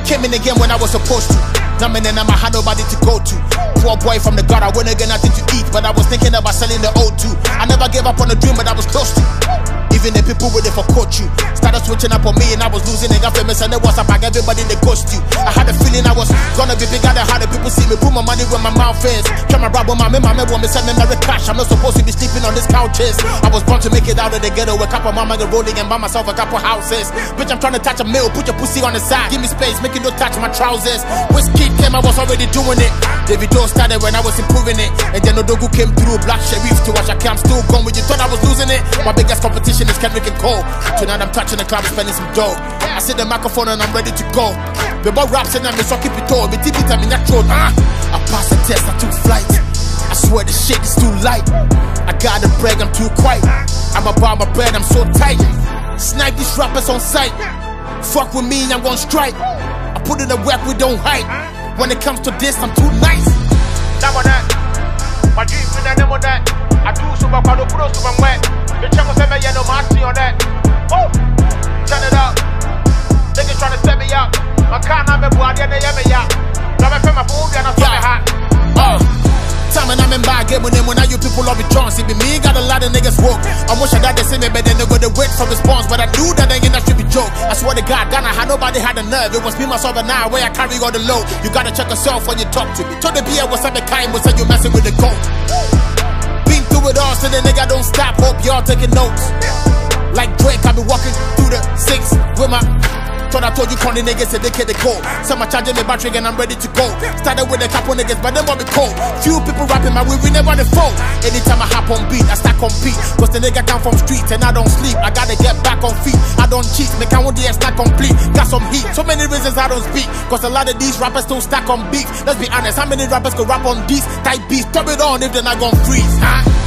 Came in again when I was supposed to. Now man, and I had nobody to go to. Poor boy from the gutter, wouldn't get nothing to eat, but I was thinking about selling the O2. I never gave up on the dream, but I was close to. Even the people with it for coach you started switching up on me, and I was losing and got famous. And it was about everybody they ghost you. I had a feeling I was gonna be bigger than how the people see me. Put my money where my mouth is. Try my rap with my want me send me married cash. I'm not supposed to be sleeping on these couches. I was born to make it out of the ghetto. A couple mama get rolling and buy myself a couple houses. Bitch, I'm trying to touch a meal. Put your pussy on the side. Give me space, make it no touch my trousers. Whiskey came, I was already doing it. Davido started when I was improving it. And then Odogu came through. Black Sheriff to Ashake, I'm still gone. When you thought I was losing it, my biggest competition is Kendrick and Cole. Tonight I'm touching the club and spending some dough. I see the microphone and I'm ready to go. The boy raps and I'm so keep it all. Me TV time in that road. I passed the test, I took flight. I swear the shit is too light. I gotta brag, I'm too quiet. I'm about my bread, I'm so tight. Snipe these rappers on sight. Fuck with me, I'm gonna strike. I put in the work, we don't hide. When it comes to this, I'm too nice. Now that my dream with that, name on that. I do so much, I don't put us to my wet. The channel said me, yeah, no mercy on that. Oh, turn it up. Niggas trying to set me up. My car now me boy, they yeah me ya. Now me feel my phone, and I saw me hot. Time and I'm in bad game when now you people love it John. See me, got a lot of niggas woke. I wish I died they see me, but then they go to wait for response. But I knew that they ain't that should be joke. I swear to God, Ghana had nobody had the nerve. It was me, myself, and I where I carry all the load. You gotta check yourself when you talk to me. Told the beer was at the kind, was say you messing with the goat. Been through it all, so the nigga don't stop. Hope y'all taking notes. Like Drake, I be walking through the 6 with my. Thought I told you corny niggas said they can't go. Some are charging me battery and I'm ready to go. Started with a couple niggas, but them want me cold. Few people rapping my way, we never the fold. Anytime I hop on beat, I start compete. Cause the nigga come from streets and I don't sleep. I gotta get back on feet. I don't cheat, make I want the it's not complete. Got some heat, so many reasons I don't speak. Cause a lot of these rappers still stack on beats. Let's be honest, how many rappers could rap on these type beats? Turn it on if they're not gon' freeze, huh?